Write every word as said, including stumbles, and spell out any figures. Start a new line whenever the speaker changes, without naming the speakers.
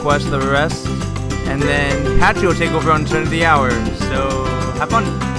Quest the rest, and then Patchy will take over on Turn of the Hour. So have fun.